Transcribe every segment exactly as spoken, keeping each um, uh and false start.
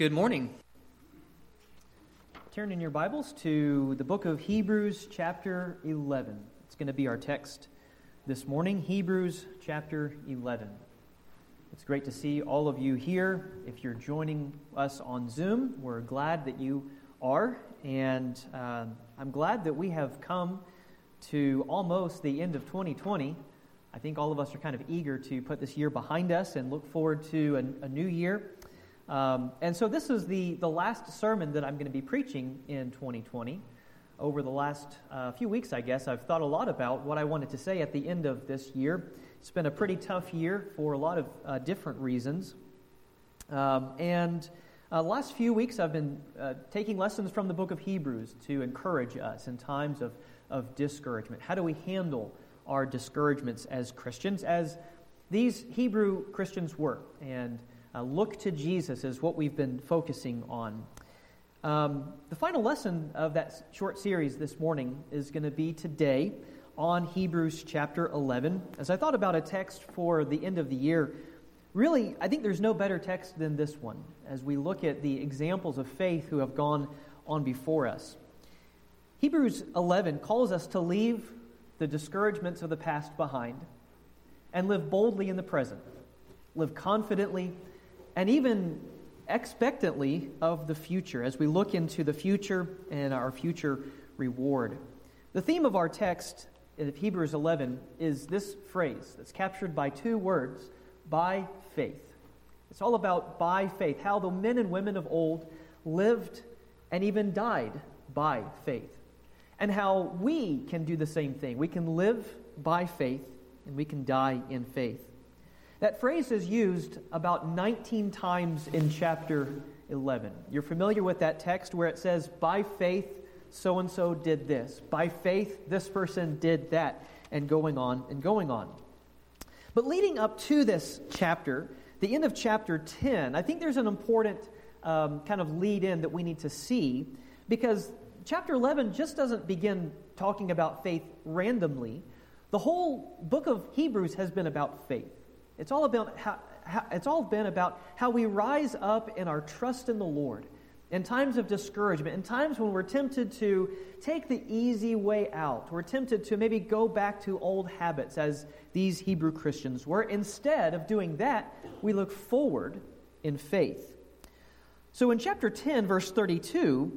Good morning. Turn in your Bibles to the book of Hebrews chapter eleven. It's going to be our text this morning, Hebrews chapter eleven. It's great to see all of you here. If you're joining us on Zoom, we're glad that you are, and uh, I'm glad that we have come to almost the end of twenty twenty. I think all of us are kind of eager to put this year behind us and look forward to a, a new year. Um, and so this is the, the last sermon that I'm going to be preaching in twenty twenty. Over the last uh, few weeks, I guess, I've thought a lot about what I wanted to say at the end of this year. It's been a pretty tough year for a lot of uh, different reasons. Um, and uh, the last few weeks, I've been uh, taking lessons from the book of Hebrews to encourage us in times of, of discouragement. How do we handle our discouragements as Christians, as these Hebrew Christians were? And Uh, look to Jesus is what we've been focusing on. Um, the final lesson of that short series this morning is going to be today on Hebrews chapter eleven. As I thought about a text for the end of the year, really, I think there's no better text than this one as we look at the examples of faith who have gone on before us. Hebrews eleven calls us to leave the discouragements of the past behind and live boldly in the present, live confidently and even expectantly of the future as we look into the future and our future reward. The theme of our text in Hebrews eleven is this phrase that's captured by two words, by faith. It's all about by faith, how the men and women of old lived and even died by faith, and how we can do the same thing. We can live by faith and we can die in faith. That phrase is used about nineteen times in chapter eleven. You're familiar with that text where it says, by faith, so-and-so did this. By faith, this person did that. And going on and going on. But leading up to this chapter, the end of chapter ten, I think there's an important um, kind of lead-in that we need to see, because chapter eleven just doesn't begin talking about faith randomly. The whole book of Hebrews has been about faith. It's all about how, how, it's all been about how we rise up in our trust in the Lord in times of discouragement, in times when we're tempted to take the easy way out. We're tempted to maybe go back to old habits as these Hebrew Christians were. Instead of doing that, we look forward in faith. So in chapter ten, verse thirty-two,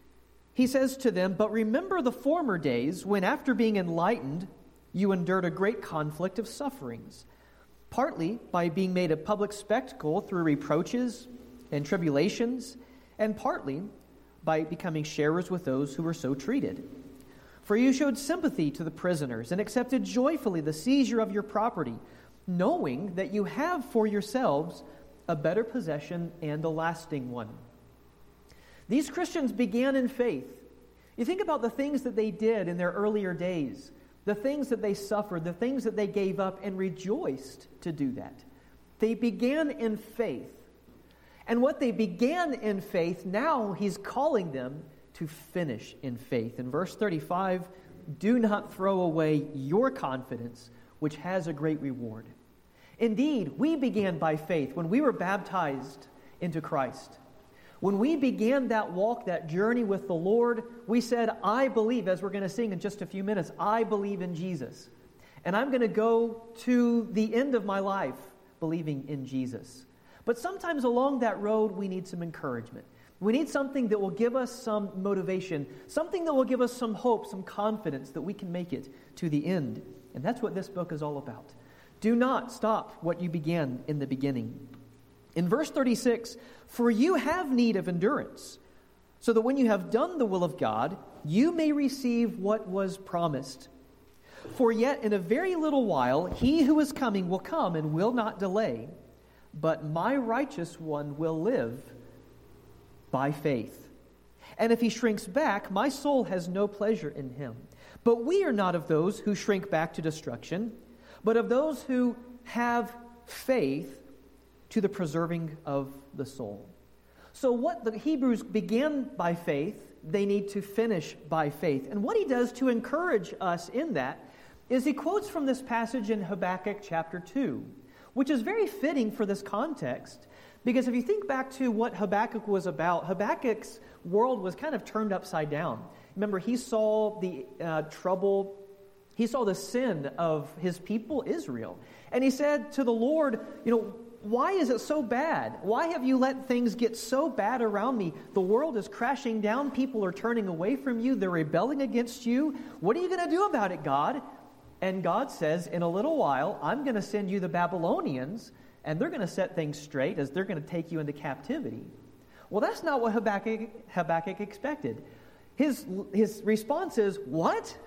he says to them, "But remember the former days when after being enlightened, you endured a great conflict of sufferings, partly by being made a public spectacle through reproaches and tribulations, and partly by becoming sharers with those who were so treated. For you showed sympathy to the prisoners and accepted joyfully the seizure of your property, knowing that you have for yourselves a better possession and a lasting one." These Christians began in faith. You think about the things that they did in their earlier days, the things that they suffered, the things that they gave up, and rejoiced to do that. They began in faith. And what they began in faith, now he's calling them to finish in faith. In verse thirty-five, "Do not throw away your confidence, which has a great reward." Indeed, we began by faith when we were baptized into Christ. When we began that walk, that journey with the Lord, we said, I believe, as we're going to sing in just a few minutes, I believe in Jesus. And I'm going to go to the end of my life believing in Jesus. But sometimes along that road, we need some encouragement. We need something that will give us some motivation, something that will give us some hope, some confidence that we can make it to the end. And that's what this book is all about. Do not stop what you began in the beginning. In verse thirty-six, "For you have need of endurance, so that when you have done the will of God, you may receive what was promised. For yet in a very little while, he who is coming will come and will not delay. But my righteous one will live by faith. And if he shrinks back, my soul has no pleasure in him. But we are not of those who shrink back to destruction, but of those who have faith to the preserving of the soul." So what the Hebrews began by faith, they need to finish by faith. And what he does to encourage us in that is he quotes from this passage in Habakkuk chapter two, which is very fitting for this context, Because if you think back to what Habakkuk was about, Habakkuk's world was kind of turned upside down. Remember, he saw the uh, trouble, he saw the sin of his people, Israel. And he said to the Lord, you know, why is it so bad? Why have you let things get so bad around me? The world is crashing down. People are turning away from you. They're rebelling against you. What are you going to do about it, God? And God says, in a little while, I'm going to send you the Babylonians, and they're going to set things straight as they're going to take you into captivity. Well, that's not what Habakkuk, Habakkuk expected. His, his response is, what?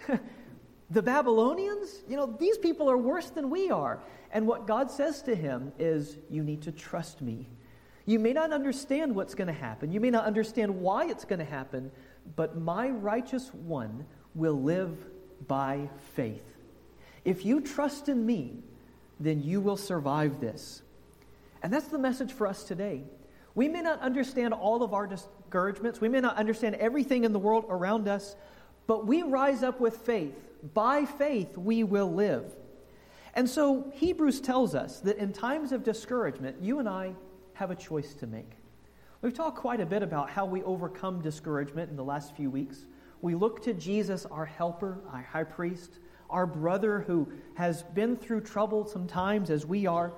The Babylonians? You know, these people are worse than we are. And what God says to him is, you need to trust me. You may not understand what's going to happen. You may not understand why it's going to happen, but my righteous one will live by faith. If you trust in me, then you will survive this. And that's the message for us today. We may not understand all of our discouragements. We may not understand everything in the world around us, but we rise up with faith. By faith, we will live. And so Hebrews tells us that in times of discouragement, you and I have a choice to make. We've talked quite a bit about how we overcome discouragement in the last few weeks. We look to Jesus, our helper, our high priest, our brother who has been through trouble sometimes as we are.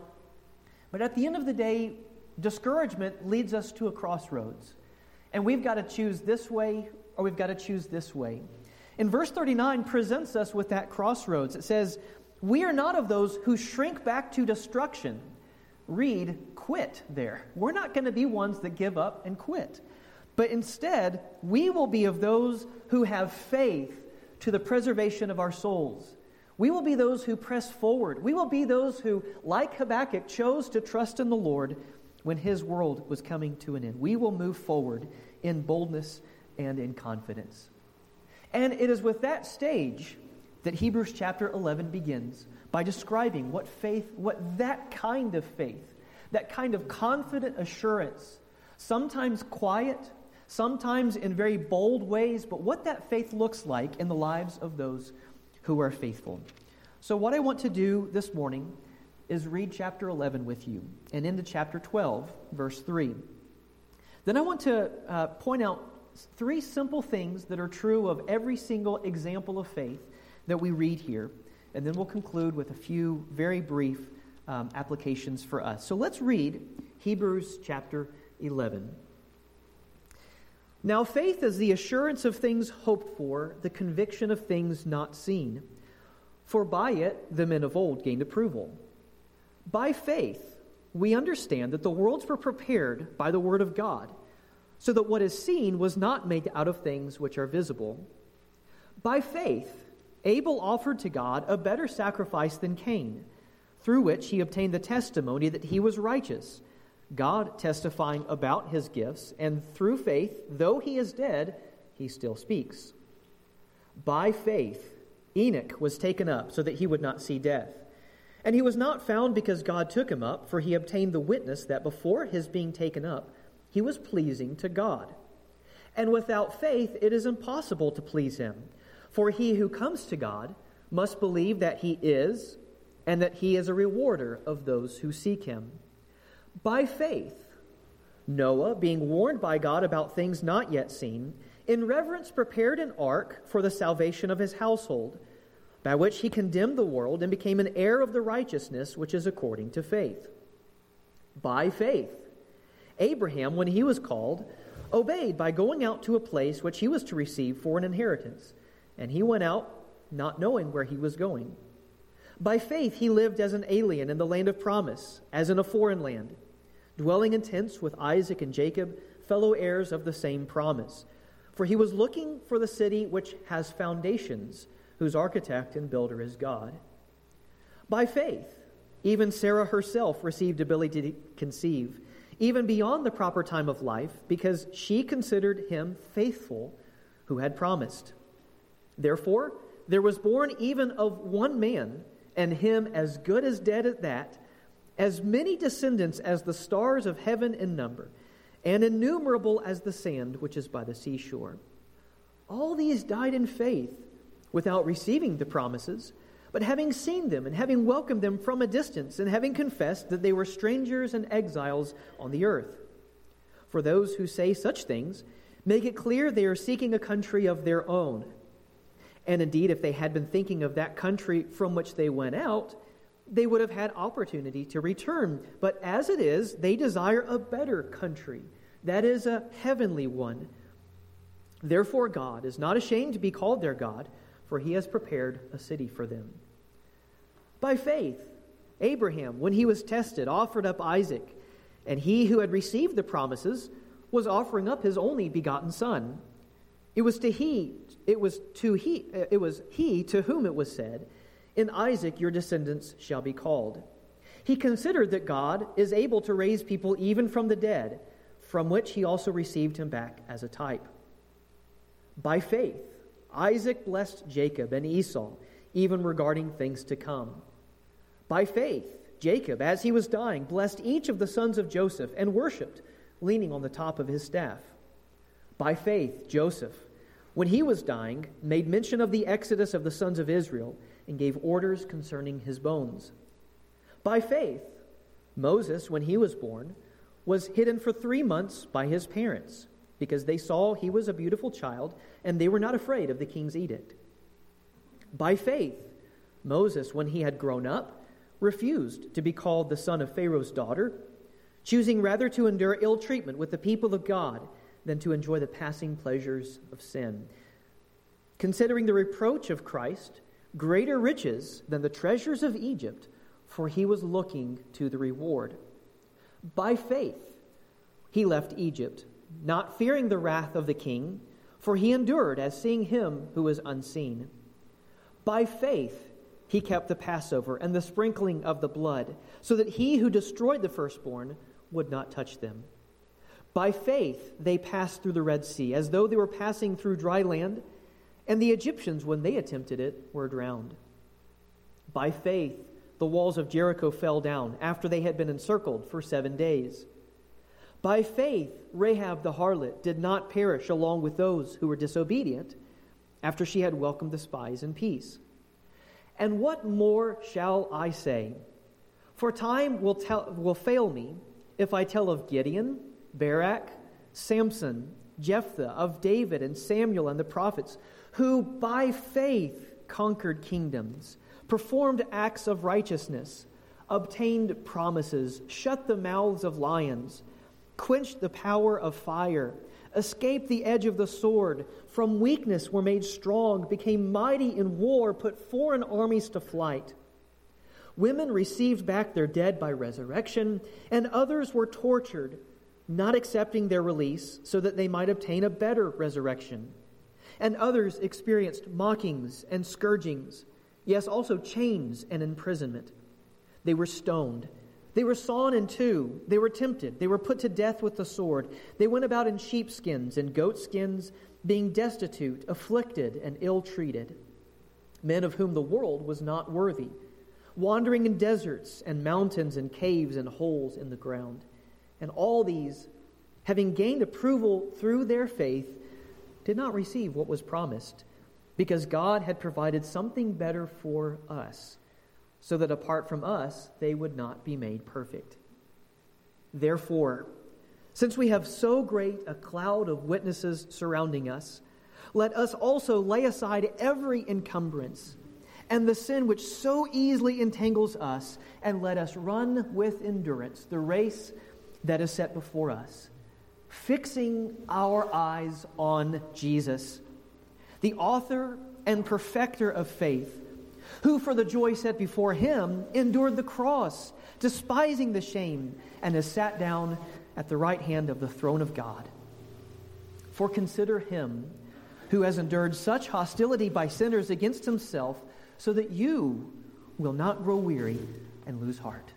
But at the end of the day, discouragement leads us to a crossroads. And we've got to choose this way or we've got to choose this way. And verse thirty-nine presents us with that crossroads. It says, we are not of those who shrink back to destruction. Read, quit there. We're not going to be ones that give up and quit. But instead, we will be of those who have faith to the preservation of our souls. We will be those who press forward. We will be those who, like Habakkuk, chose to trust in the Lord when his world was coming to an end. We will move forward in boldness and in confidence. And it is with that stage that Hebrews chapter eleven begins by describing what faith, what that kind of faith, that kind of confident assurance, sometimes quiet, sometimes in very bold ways, but what that faith looks like in the lives of those who are faithful. So what I want to do this morning is read chapter eleven with you and into chapter twelve, verse three. Then I want to uh, point out three simple things that are true of every single example of faith that we read here, and then we'll conclude with a few very brief um, applications for us. So let's read Hebrews chapter eleven. Now faith is the assurance of things hoped for, the conviction of things not seen. For by it the men of old gained approval. By faith we understand that the worlds were prepared by the word of God, so that what is seen was not made out of things which are visible. By faith Abel offered to God a better sacrifice than Cain, through which he obtained the testimony that he was righteous, God testifying about his gifts, and through faith, though he is dead, he still speaks. By faith, Enoch was taken up so that he would not see death. And he was not found because God took him up, for he obtained the witness that before his being taken up, he was pleasing to God. And without faith, it is impossible to please him. For he who comes to God must believe that he is, and that he is a rewarder of those who seek him. By faith, Noah, being warned by God about things not yet seen, in reverence prepared an ark for the salvation of his household, by which he condemned the world and became an heir of the righteousness which is according to faith. By faith, Abraham, when he was called, obeyed by going out to a place which he was to receive for an inheritance. And he went out, not knowing where he was going. By faith he lived as an alien in the land of promise, as in a foreign land, dwelling in tents with Isaac and Jacob, fellow heirs of the same promise. For he was looking for the city which has foundations, whose architect and builder is God. By faith, even Sarah herself received ability to conceive, even beyond the proper time of life, because she considered him faithful who had promised. Therefore, there was born even of one man, and him as good as dead at that, as many descendants as the stars of heaven in number, and innumerable as the sand which is by the seashore. All these died in faith, without receiving the promises, But having seen them and having welcomed them from a distance and having confessed that they were strangers and exiles on the earth. For those who say such things make it clear they are seeking a country of their own. And indeed, if they had been thinking of that country from which they went out, they would have had opportunity to return. But as it is, they desire a better country, that is, a heavenly one. Therefore God is not ashamed to be called their God, for he has prepared a city for them. By faith, Abraham, when he was tested, offered up Isaac, and he who had received the promises was offering up his only begotten son. It was to he, it was to he, it was he to whom it was said, "In Isaac your descendants shall be called." He considered that God is able to raise people even from the dead, from which he also received him back as a type. By faith, Isaac blessed Jacob and Esau, even regarding things to come. By faith, Jacob, as he was dying, blessed each of the sons of Joseph and worshipped, leaning on the top of his staff. By faith, Joseph, when he was dying, made mention of the exodus of the sons of Israel and gave orders concerning his bones. By faith, Moses, when he was born, was hidden for three months by his parents, because they saw he was a beautiful child, and they were not afraid of the king's edict. By faith, Moses, when he had grown up, refused to be called the son of Pharaoh's daughter, choosing rather to endure ill treatment with the people of God than to enjoy the passing pleasures of sin, considering the reproach of Christ greater riches than the treasures of Egypt, for he was looking to the reward. By faith, he left Egypt, not fearing the wrath of the king, for he endured as seeing him who is unseen. By faith, he kept the Passover and the sprinkling of the blood, so that he who destroyed the firstborn would not touch them. By faith, they passed through the Red Sea, as though they were passing through dry land, and the Egyptians, when they attempted it, were drowned. By faith, the walls of Jericho fell down after they had been encircled for seven days. By faith, Rahab the harlot did not perish along with those who were disobedient, after she had welcomed the spies in peace. And what more shall I say? For time will tell, will fail me if I tell of Gideon, Barak, Samson, Jephthah, of David and Samuel and the prophets, who by faith conquered kingdoms, performed acts of righteousness, obtained promises, shut the mouths of lions, quenched the power of fire, escaped the edge of the sword, from weakness were made strong, became mighty in war, put foreign armies to flight. Women received back their dead by resurrection, and others were tortured, not accepting their release, so that they might obtain a better resurrection. And others experienced mockings and scourgings, yes, also chains and imprisonment. They were stoned. They were sawn in two. They were tempted. They were put to death with the sword. They went about in sheepskins and goatskins, being destitute, afflicted, and ill-treated. Men of whom the world was not worthy, wandering in deserts and mountains and caves and holes in the ground. And all these, having gained approval through their faith, did not receive what was promised, because God had provided something better for us, so that apart from us, they would not be made perfect. Therefore, since we have so great a cloud of witnesses surrounding us, let us also lay aside every encumbrance and the sin which so easily entangles us, and let us run with endurance the race that is set before us, fixing our eyes on Jesus, the author and perfecter of faith, who for the joy set before him endured the cross, despising the shame, and has sat down at the right hand of the throne of God. For consider him who has endured such hostility by sinners against himself, so that you will not grow weary and lose heart.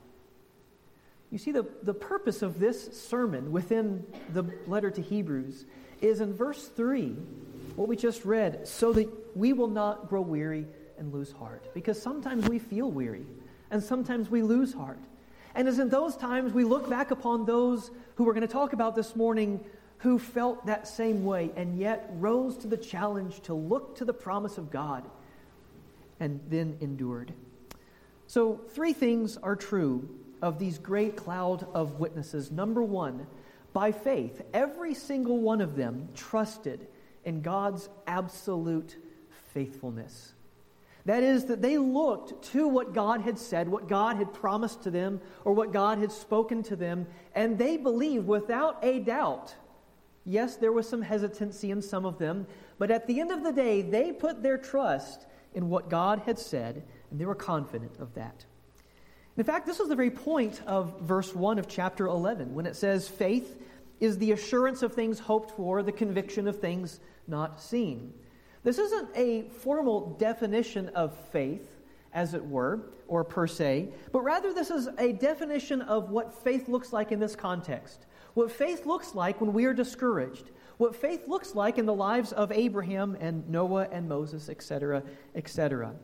You see, the, the purpose of this sermon within the letter to Hebrews is in verse three, what we just read, so that we will not grow weary and lose heart. Because sometimes we feel weary, and sometimes we lose heart. And as in those times, we look back upon those who we're going to talk about this morning who felt that same way, and yet rose to the challenge to look to the promise of God and then endured. So three things are true of these great cloud of witnesses. Number one, by faith, every single one of them trusted in God's absolute faithfulness. That is, that they looked to what God had said, what God had promised to them, or what God had spoken to them, and they believed without a doubt. Yes, there was some hesitancy in some of them, but at the end of the day, they put their trust in what God had said, and they were confident of that. In fact, this was the very point of verse one of chapter eleven, when it says, faith is the assurance of things hoped for, the conviction of things not seen. This isn't a formal definition of faith, as it were, or per se, but rather this is a definition of what faith looks like in this context. What faith looks like when we are discouraged. What faith looks like in the lives of Abraham and Noah and Moses, et cetera, et cetera.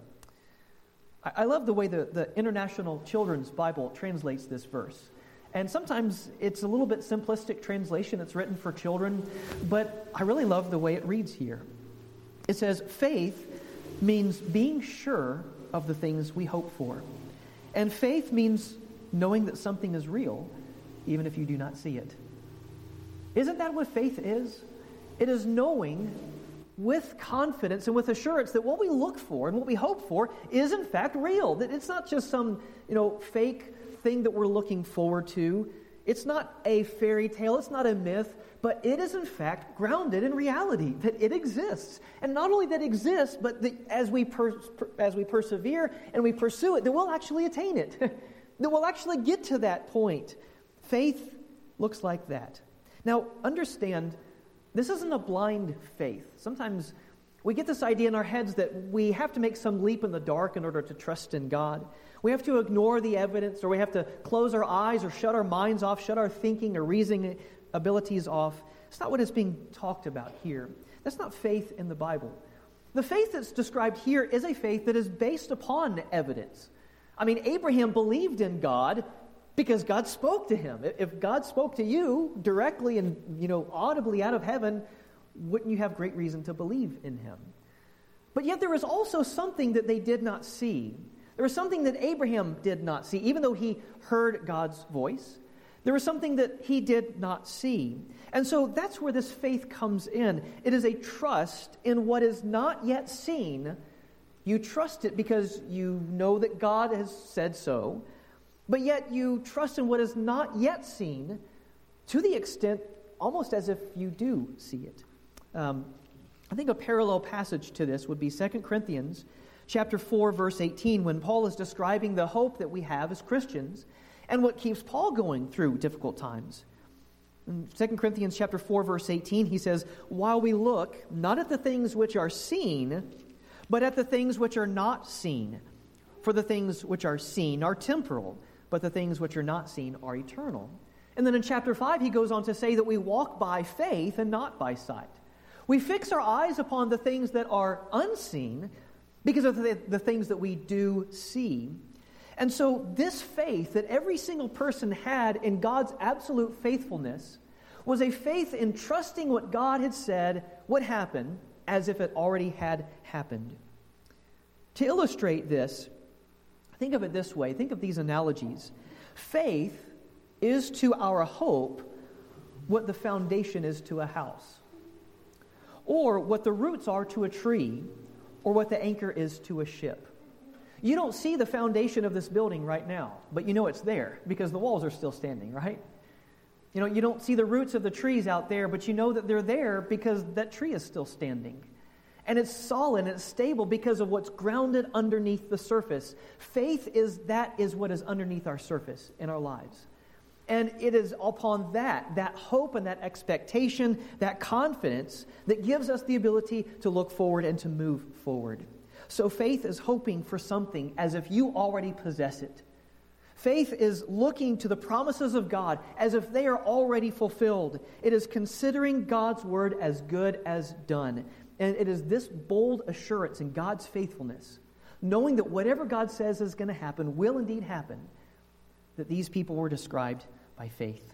I love the way the, the International Children's Bible translates this verse. And sometimes it's a little bit simplistic translation. It's written for children, but I really love the way it reads here. It says, faith means being sure of the things we hope for. And faith means knowing that something is real, even if you do not see it. Isn't that what faith is? It is knowing with confidence and with assurance that what we look for and what we hope for is in fact real. That it's not just some, you know, fake thing that we're looking forward to. It's not a fairy tale. It's not a myth. But it is in fact grounded in reality, that it exists. And not only that it exists, but that as we per, per, as we persevere and we pursue it, that we'll actually attain it. That we'll actually get to that point. Faith looks like that. Now, understand, this isn't a blind faith. Sometimes we get this idea in our heads that we have to make some leap in the dark in order to trust in God. We have to ignore the evidence, or we have to close our eyes or shut our minds off, shut our thinking or reasoning abilities off. It's not what is being talked about here. That's not faith in the Bible. The faith that's described here is a faith that is based upon evidence. I mean, Abraham believed in God because God spoke to him. If God spoke to you directly and, you know, audibly out of heaven, wouldn't you have great reason to believe in him? But yet there was also something that they did not see. There was something that Abraham did not see, even though he heard God's voice. There was something that he did not see. And so that's where this faith comes in. It is a trust in what is not yet seen. You trust it because you know that God has said so, but yet you trust in what is not yet seen to the extent almost as if you do see it. Um, I think a parallel passage to this would be Second Corinthians chapter four, verse eighteen, when Paul is describing the hope that we have as Christians and what keeps Paul going through difficult times. In Second Corinthians chapter four, verse eighteen, he says, while we look not at the things which are seen, but at the things which are not seen. For the things which are seen are temporal, but the things which are not seen are eternal. And then in chapter five, he goes on to say that we walk by faith and not by sight. We fix our eyes upon the things that are unseen because of the, the things that we do see. And so this faith that every single person had in God's absolute faithfulness was a faith in trusting what God had said would happen as if it already had happened. To illustrate this, think of it this way. Think of these analogies. Faith is to our hope what the foundation is to a house, or what the roots are to a tree, or what the anchor is to a ship. You don't see the foundation of this building right now, but you know it's there because the walls are still standing, right? You know, you don't see the roots of the trees out there, but you know that they're there because that tree is still standing. And it's solid and it's stable because of what's grounded underneath the surface. Faith is that is what is underneath our surface in our lives. And it is upon that, that hope and that expectation, that confidence that gives us the ability to look forward and to move forward. So faith is hoping for something as if you already possess it. Faith is looking to the promises of God as if they are already fulfilled. It is considering God's word as good as done. And it is this bold assurance in God's faithfulness, knowing that whatever God says is going to happen will indeed happen, that these people were described by faith.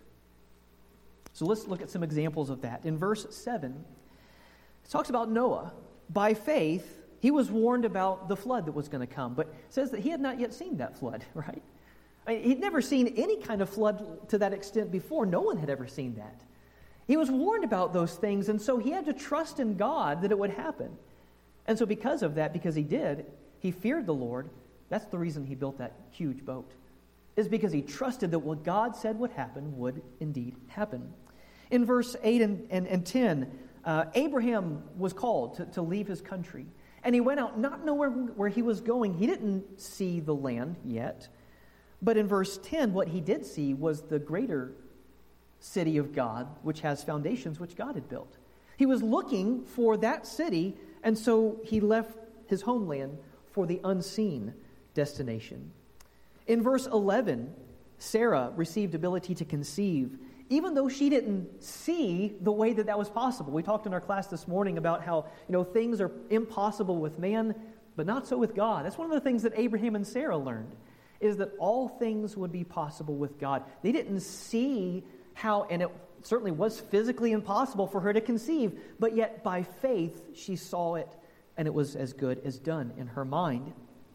So let's look at some examples of that. In verse seven, it talks about Noah. By faith, He was warned about the flood that was going to come, but it says that he had not yet seen that flood, right? I mean, he'd never seen any kind of flood to that extent before. No one had ever seen that. He was warned about those things, and so he had to trust in God that it would happen. And so because of that, because he did, he feared the Lord. That's the reason he built that huge boat, is because he trusted that what God said would happen would indeed happen. In verse eight and, and, and ten, uh, Abraham was called to, to leave his country. And he went out not knowing where he was going. He didn't see the land yet. But in verse ten, what he did see was the greater city of God, which has foundations which God had built. He was looking for that city, and so he left his homeland for the unseen destination. In verse eleven, Sarah received ability to conceive, even though she didn't see the way that that was possible. We talked in our class this morning about how, you know, things are impossible with man, but not so with God. That's one of the things that Abraham and Sarah learned, is that all things would be possible with God. They didn't see how, and it certainly was physically impossible for her to conceive, but yet by faith she saw it, and it was as good as done in her mind.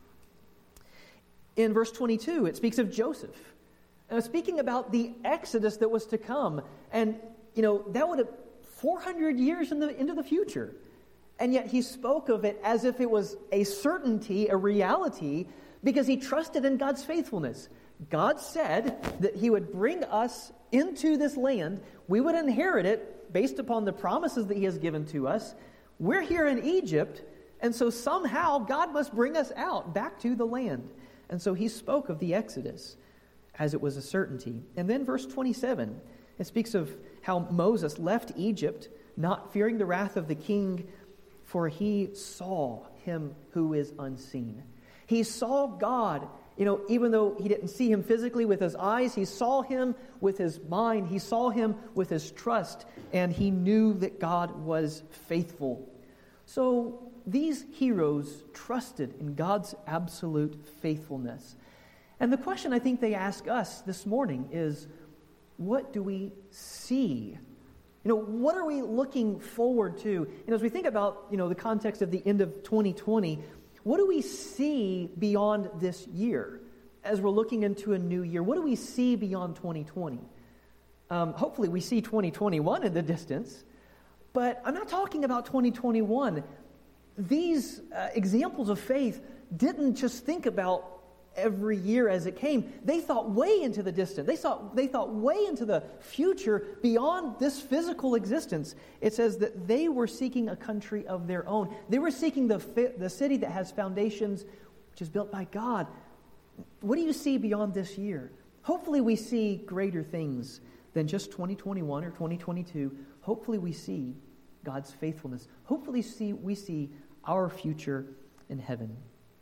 In verse twenty-two, it speaks of Joseph. Uh, speaking about the exodus that was to come, and, you know, that would have four hundred years in the, into the future. And yet he spoke of it as if it was a certainty, a reality, because he trusted in God's faithfulness. God said that he would bring us into this land. We would inherit it based upon the promises that he has given to us. We're here in Egypt, and so somehow God must bring us out back to the land. And so he spoke of the exodus as it was a certainty. And then verse twenty-seven, it speaks of how Moses left Egypt, not fearing the wrath of the king, for he saw him who is unseen. He saw God, you know, even though he didn't see him physically with his eyes, he saw him with his mind, he saw him with his trust, and he knew that God was faithful. So these heroes trusted in God's absolute faithfulness. And the question I think they ask us this morning is, what do we see? You know, what are we looking forward to? You know, as we think about, you know, the context of the end of twenty twenty, what do we see beyond this year as we're looking into a new year? What do we see beyond twenty twenty? Um, hopefully we see twenty twenty-one in the distance, but I'm not talking about twenty twenty-one. These uh, examples of faith didn't just think about every year as it came. They thought way into the distant. They thought, they thought way into the future beyond this physical existence. It says that they were seeking a country of their own. They were seeking the, the city that has foundations, which is built by God. What do you see beyond this year? Hopefully we see greater things than just twenty twenty-one or twenty twenty-two. Hopefully we see God's faithfulness. Hopefully see, we see our future in heaven.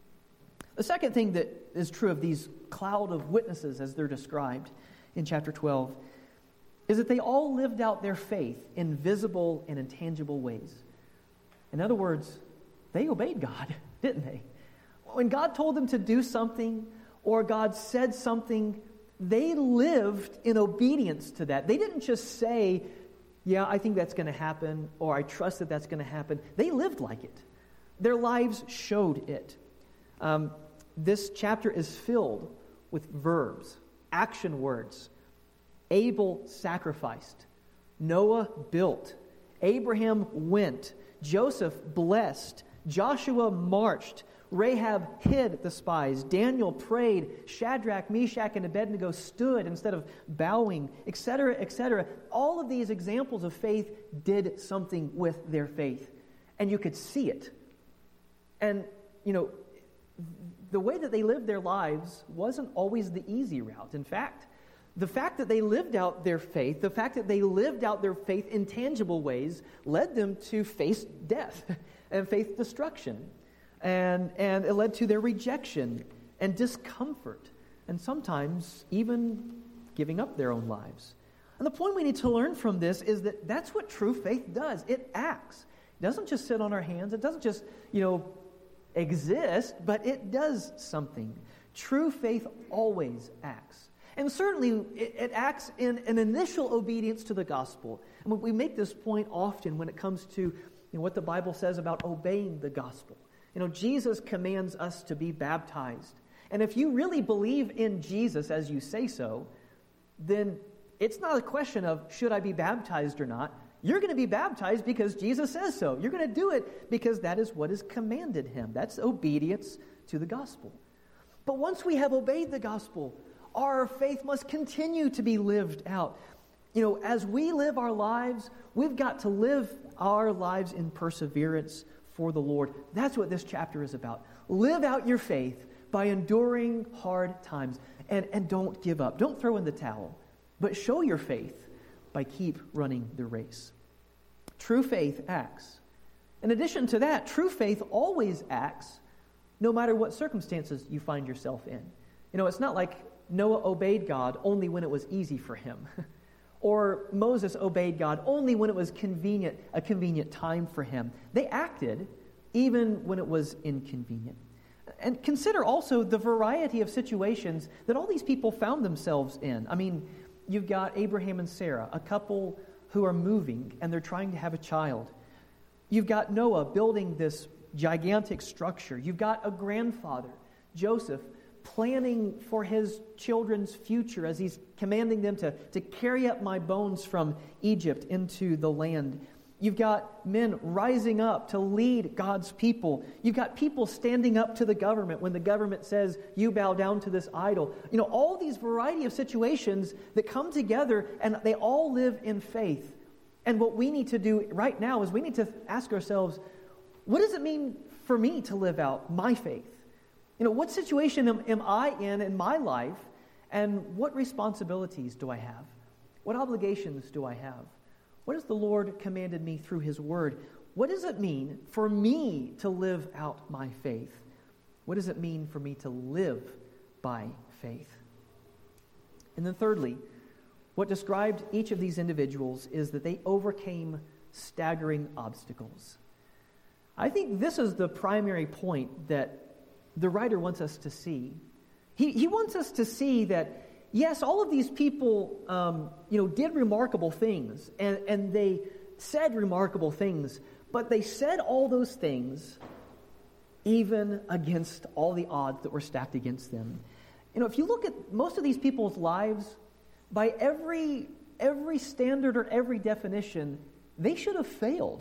The second thing that is true of these cloud of witnesses as they're described in chapter twelve is that they all lived out their faith in visible and intangible ways. In other words, they obeyed God, didn't they? When God told them to do something or God said something, they lived in obedience to that. They didn't just say, yeah, I think that's going to happen, or I trust that that's going to happen. They lived like it. Their lives showed it. Um, this chapter is filled with verbs, action words. Abel sacrificed. Noah built. Abraham went. Joseph blessed. Joshua marched. Rahab hid the spies. Daniel prayed. Shadrach, Meshach, and Abednego stood instead of bowing, et cetera, et cetera. All of these examples of faith did something with their faith. And you could see it. And, you know, the way that they lived their lives wasn't always the easy route. In fact, the fact that they lived out their faith, the fact that they lived out their faith in tangible ways, led them to face death and face destruction. And, and it led to their rejection and discomfort, and sometimes even giving up their own lives. And the point we need to learn from this is that that's what true faith does. It acts. It doesn't just sit on our hands. It doesn't just, you know, exist, but it does something. True faith always acts. And certainly it, it acts in an initial obedience to the gospel. And we make this point often when it comes to, you know, what the Bible says about obeying the gospel. You know, Jesus commands us to be baptized. And if you really believe in Jesus as you say so, then it's not a question of should I be baptized or not. You're going to be baptized because Jesus says so. You're going to do it because that is what is commanded him. That's obedience to the gospel. But once we have obeyed the gospel, our faith must continue to be lived out. You know, as we live our lives, we've got to live our lives in perseverance for the Lord. That's what this chapter is about. Live out your faith by enduring hard times. And, and don't give up. Don't throw in the towel. But show your faith by keep running the race. True faith acts. In addition to that, true faith always acts no matter what circumstances you find yourself in. You know, it's not like Noah obeyed God only when it was easy for him. Or Moses obeyed God only when it was convenient, a convenient time for him. They acted even when it was inconvenient. And consider also the variety of situations that all these people found themselves in. I mean, you've got Abraham and Sarah, a couple who are moving and they're trying to have a child. You've got Noah building this gigantic structure. You've got a grandfather, Joseph, planning for his children's future as he's commanding them to, to carry up my bones from Egypt into the land. You've got men rising up to lead God's people. You've got people standing up to the government when the government says, you bow down to this idol. You know, all these variety of situations that come together and they all live in faith. And what we need to do right now is we need to ask ourselves, what does it mean for me to live out my faith? You know, what situation am, am I in in my life, and what responsibilities do I have? What obligations do I have? What has the Lord commanded me through His Word? What does it mean for me to live out my faith? What does it mean for me to live by faith? And then thirdly, what described each of these individuals is that they overcame staggering obstacles. I think this is the primary point that the writer wants us to see. He, he wants us to see that, yes, all of these people, um, you know, did remarkable things, and, and they said remarkable things, but they said all those things even against all the odds that were stacked against them. You know, if you look at most of these people's lives, by every every standard or every definition, they should have failed.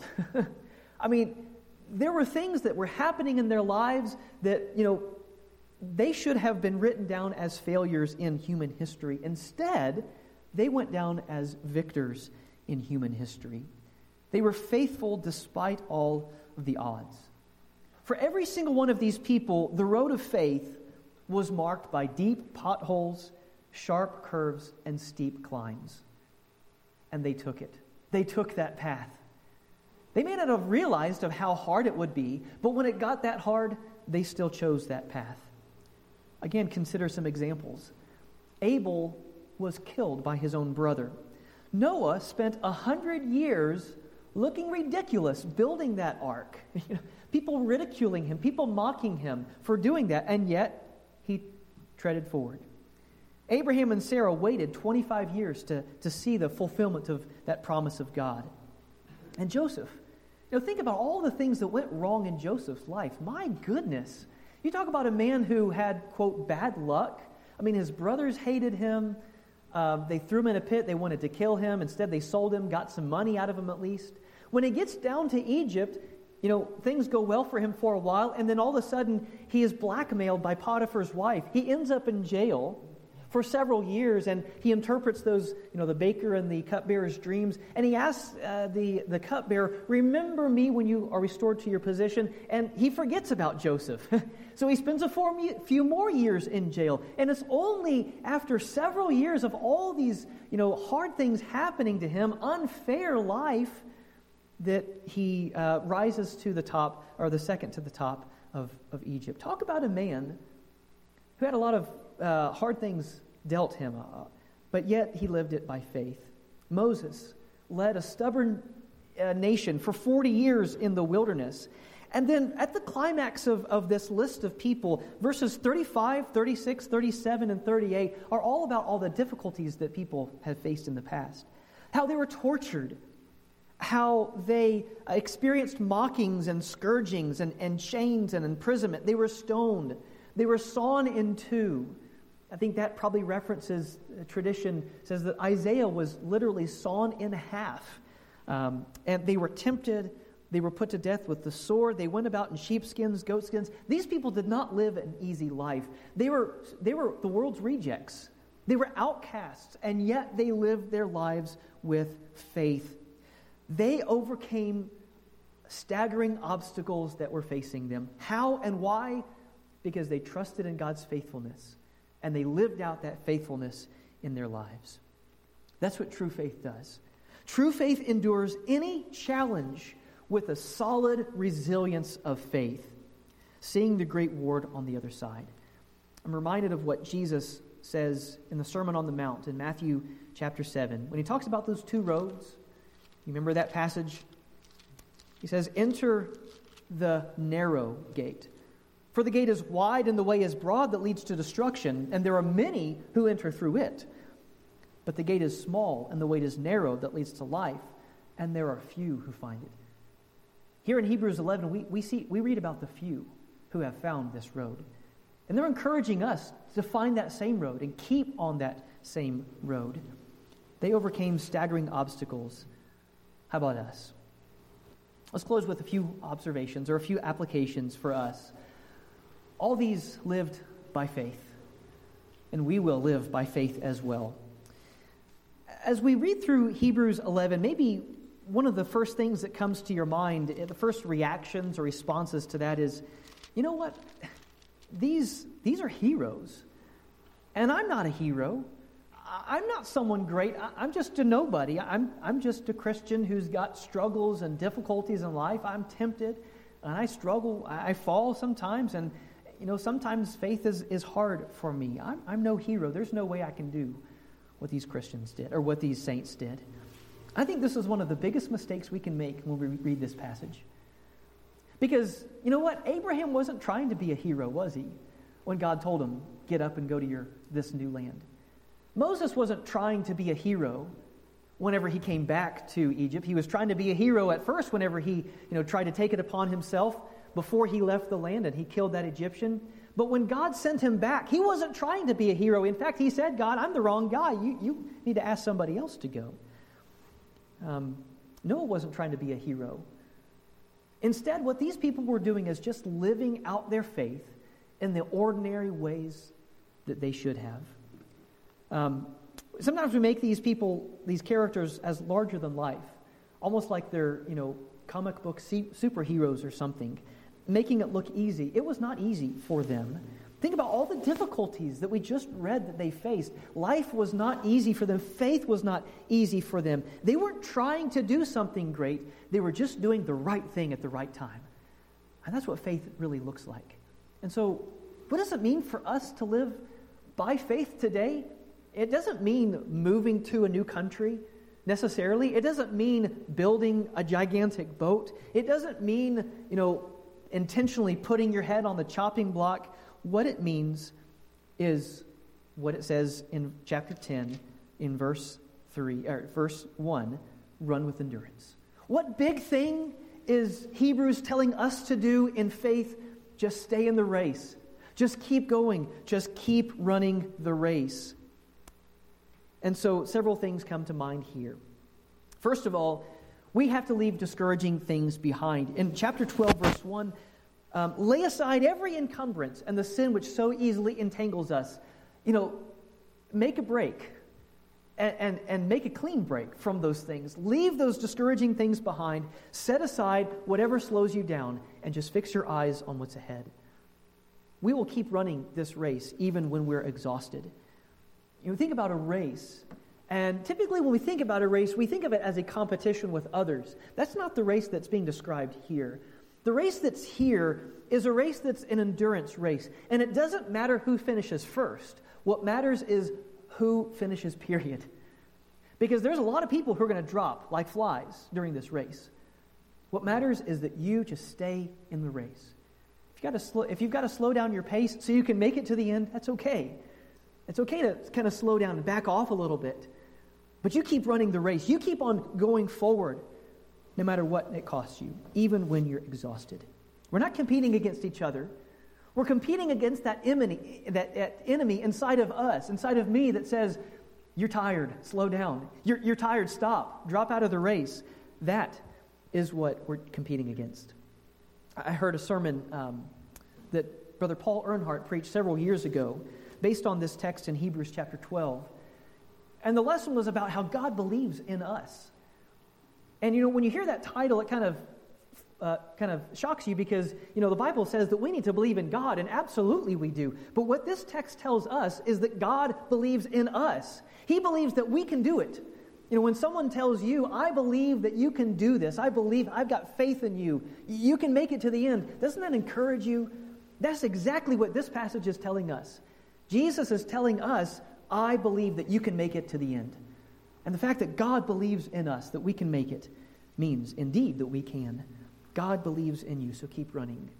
I mean, there were things that were happening in their lives that, you know, they should have been written down as failures in human history. Instead, they went down as victors in human history. They were faithful despite all of the odds. For every single one of these people, the road of faith was marked by deep potholes, sharp curves, and steep climbs. And they took it. They took that path. They may not have realized of how hard it would be, but when it got that hard, they still chose that path. Again, consider some examples. Abel was killed by his own brother. Noah spent a hundred years looking ridiculous building that ark. People ridiculing him, people mocking him for doing that, and yet he treaded forward. Abraham and Sarah waited twenty-five years to, to see the fulfillment of that promise of God. And Joseph, you know, think about all the things that went wrong in Joseph's life. My goodness. You talk about a man who had, quote, bad luck. I mean, his brothers hated him. Uh, they threw him in a pit. They wanted to kill him. Instead, they sold him, got some money out of him at least. When he gets down to Egypt, you know, things go well for him for a while, and then all of a sudden, he is blackmailed by Potiphar's wife. He ends up in jail for several years, and he interprets those, you know, the baker and the cupbearer's dreams, and he asks uh, the, the cupbearer, remember me when you are restored to your position, and he forgets about Joseph. So he spends a few more years in jail, and it's only after several years of all these, you know, hard things happening to him, unfair life, that he uh, rises to the top, or the second to the top of, of Egypt. Talk about a man who had a lot of Uh, hard things dealt him, uh, but yet he lived it by faith. Moses led a stubborn uh, nation for forty years in the wilderness. And then at the climax of, of this list of people, verses thirty-five, thirty-six, thirty-seven, and thirty-eight are all about all the difficulties that people have faced in the past. How they were tortured, how they experienced mockings and scourgings and, and chains and imprisonment. They were stoned. They were sawn in two. I think that probably references, uh, tradition says that Isaiah was literally sawn in half. Um, and they were tempted. They were put to death with the sword. They went about in sheepskins, goatskins. These people did not live an easy life. They were, they were the world's rejects. They were outcasts, and yet they lived their lives with faith. They overcame staggering obstacles that were facing them. How and why? Because they trusted in God's faithfulness, and they lived out that faithfulness in their lives. That's what true faith does. True faith endures any challenge with a solid resilience of faith, seeing the great reward on the other side. I'm reminded of what Jesus says in the Sermon on the Mount in Matthew chapter seven. When he talks about those two roads, you remember that passage? He says, "Enter the narrow gate. For the gate is wide and the way is broad that leads to destruction, and there are many who enter through it. But the gate is small and the way is narrow that leads to life, and there are few who find it." Here in Hebrews eleven, we, we see we read about the few who have found this road. And they're encouraging us to find that same road and keep on that same road. They overcame staggering obstacles. How about us? Let's close with a few observations or a few applications for us. All these lived by faith, and we will live by faith as well. As we read through Hebrews eleven, maybe one of the first things that comes to your mind, the first reactions or responses to that is, you know what? These, these are heroes, and I'm not a hero. I'm not someone great. I'm just a nobody. I'm, I'm just a Christian who's got struggles and difficulties in life. I'm tempted, and I struggle. I fall sometimes, and you know, sometimes faith is, is hard for me. I'm, I'm no hero. There's no way I can do what these Christians did or what these saints did. I think this is one of the biggest mistakes we can make when we read this passage. Because, you know what? Abraham wasn't trying to be a hero, was he? When God told him, get up and go to your this new land. Moses wasn't trying to be a hero whenever he came back to Egypt. He was trying to be a hero at first whenever he, you know, tried to take it upon himself before he left the land and he killed that Egyptian. But when God sent him back, he wasn't trying to be a hero. In fact, he said, God, I'm the wrong guy. You, you need to ask somebody else to go. Um, Noah wasn't trying to be a hero. Instead, what these people were doing is just living out their faith in the ordinary ways that they should have. Um, sometimes we make these people, these characters, as larger than life, almost like they're, you know, comic book superheroes or something, making it look easy. It was not easy for them. Think about all the difficulties that we just read that they faced. Life was not easy for them. Faith was not easy for them. They weren't trying to do something great. They were just doing the right thing at the right time. And that's what faith really looks like. And so, what does it mean for us to live by faith today? It doesn't mean moving to a new country necessarily. It doesn't mean building a gigantic boat. It doesn't mean, you know, intentionally putting your head on the chopping block. What it means is what it says in chapter ten, in verse three, or verse one, run with endurance. What big thing is Hebrews telling us to do in faith? Just stay in the race. Just keep going. Just keep running the race. And so several things come to mind here. First of all, we have to leave discouraging things behind. In chapter twelve, verse one, Um, lay aside every encumbrance and the sin which so easily entangles us. You know, make a break and, and, and make a clean break from those things. Leave those discouraging things behind. Set aside whatever slows you down and just fix your eyes on what's ahead. We will keep running this race even when we're exhausted. You know, think about a race. And typically when we think about a race, we think of it as a competition with others. That's not the race that's being described here. The race that's here is a race that's an endurance race. And it doesn't matter who finishes first. What matters is who finishes, period. Because there's a lot of people who are going to drop like flies during this race. What matters is that you just stay in the race. If you've got to slow, if you've got to slow down your pace so you can make it to the end, that's okay. It's okay to kind of slow down and back off a little bit. But you keep running the race. You keep on going forward. no matter what it costs you, even when you're exhausted. We're not competing against each other. We're competing against that enemy, that, that enemy inside of us, inside of me that says, you're tired, slow down. You're, you're tired, stop, drop out of the race. That is what we're competing against. I heard a sermon um, that Brother Paul Earnhardt preached several years ago based on this text in Hebrews chapter twelve. And the lesson was about how God believes in us. And, you know, when you hear that title, it kind of uh, kind of shocks you because, you know, the Bible says that we need to believe in God, and absolutely we do. But what this text tells us is that God believes in us. He believes that we can do it. You know, when someone tells you, I believe that you can do this, I believe, I've got faith in you, you can make it to the end, doesn't that encourage you? That's exactly what this passage is telling us. Jesus is telling us, I believe that you can make it to the end. And the fact that God believes in us, that we can make it, means indeed that we can. God believes in you, so keep running.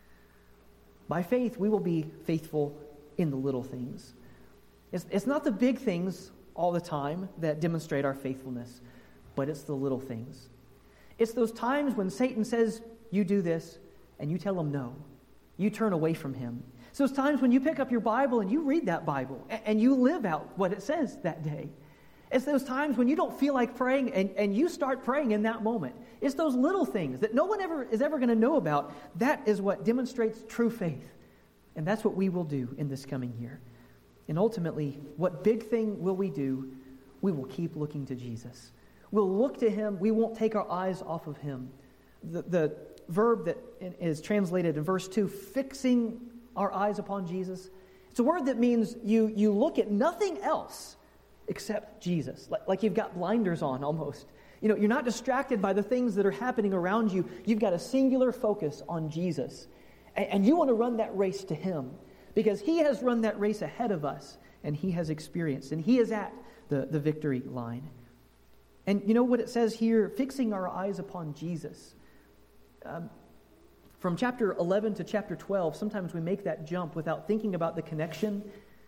By faith, we will be faithful in the little things. It's, it's not the big things all the time that demonstrate our faithfulness, but it's the little things. It's those times when Satan says, you do this, and you tell him no. You turn away from him. It's those times when you pick up your Bible and you read that Bible, and you live out what it says that day. It's those times when you don't feel like praying, and, and you start praying in that moment. It's those little things that no one ever is ever going to know about. That is what demonstrates true faith. And that's what we will do in this coming year. And ultimately, what big thing will we do? We will keep looking to Jesus. We'll look to him. We won't take our eyes off of him. The, the verb that is translated in verse two, fixing our eyes upon Jesus, it's a word that means you, you look at nothing else except Jesus. Like, like you've got blinders on almost. You know, you're not distracted by the things that are happening around you. You've got a singular focus on Jesus. And, and you want to run that race to him. Because he has run that race ahead of us, and he has experienced, and he is at the, the victory line. And you know what it says here? Fixing our eyes upon Jesus. Um, from chapter eleven to chapter twelve, sometimes we make that jump without thinking about the connection.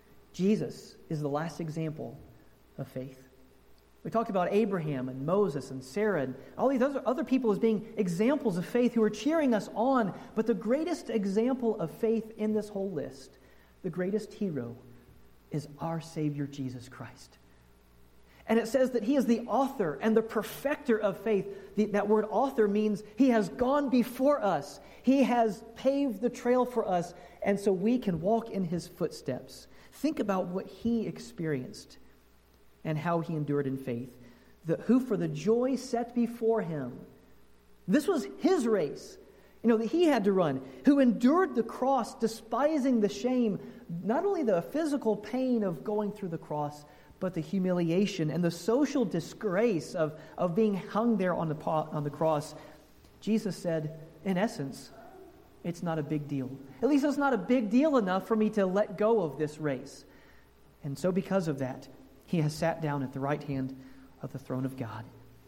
Jesus is the last example of faith. We talked about Abraham and Moses and Sarah and all these other, other people as being examples of faith who are cheering us on. But the greatest example of faith in this whole list, the greatest hero, is our Savior Jesus Christ. And it says that he is the author and the perfecter of faith. The, that word author means he has gone before us. He has paved the trail for us, and so we can walk in his footsteps. Think about what he experienced and how he endured in faith. The, who for the joy set before him. This was his race, you know, that he had to run. Who endured the cross, despising the shame, not only the physical pain of going through the cross, but the humiliation and the social disgrace of, of being hung there on the, on the cross. Jesus said, in essence, it's not a big deal. At least it's not a big deal enough for me to let go of this race. And so because of that, he has sat down at the right hand of the throne of God.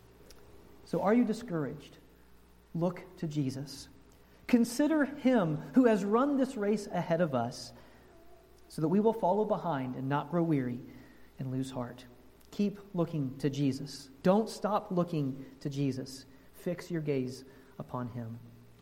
So are you discouraged? Look to Jesus. Consider him who has run this race ahead of us so that we will follow behind and not grow weary and lose heart. Keep looking to Jesus. Don't stop looking to Jesus. Fix your gaze upon him.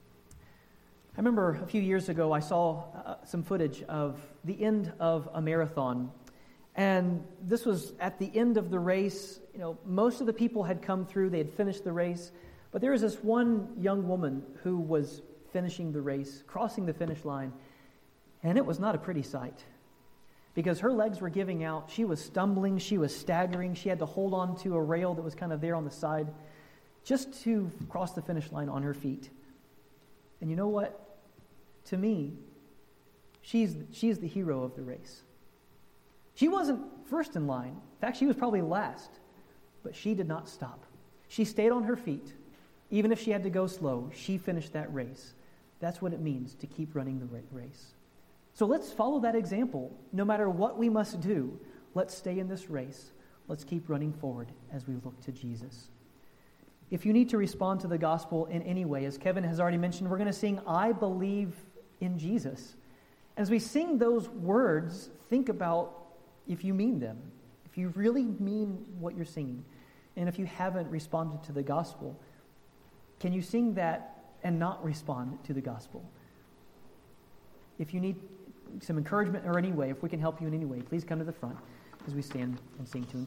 I remember a few years ago I saw uh, some footage of the end of a marathon. And this was at the end of the race. You know, most of the people had come through. They had finished the race. But there was this one young woman who was finishing the race, crossing the finish line. And it was not a pretty sight. Because her legs were giving out. She was stumbling. She was staggering. She had to hold on to a rail that was kind of there on the side just to cross the finish line on her feet. And you know what? To me, she's, she's the hero of the race. She wasn't first in line. In fact, she was probably last. But she did not stop. She stayed on her feet. Even if she had to go slow, she finished that race. That's what it means to keep running the race. So let's follow that example. No matter what we must do, let's stay in this race. Let's keep running forward as we look to Jesus. If you need to respond to the gospel in any way, as Kevin has already mentioned, we're going to sing, I Believe in Jesus. As we sing those words, think about if you mean them, if you really mean what you're singing, and if you haven't responded to the gospel, Can you sing that and not respond to the gospel? If you need some encouragement or any way, if we can help you in any way, please come to the front as we stand and sing to encourage.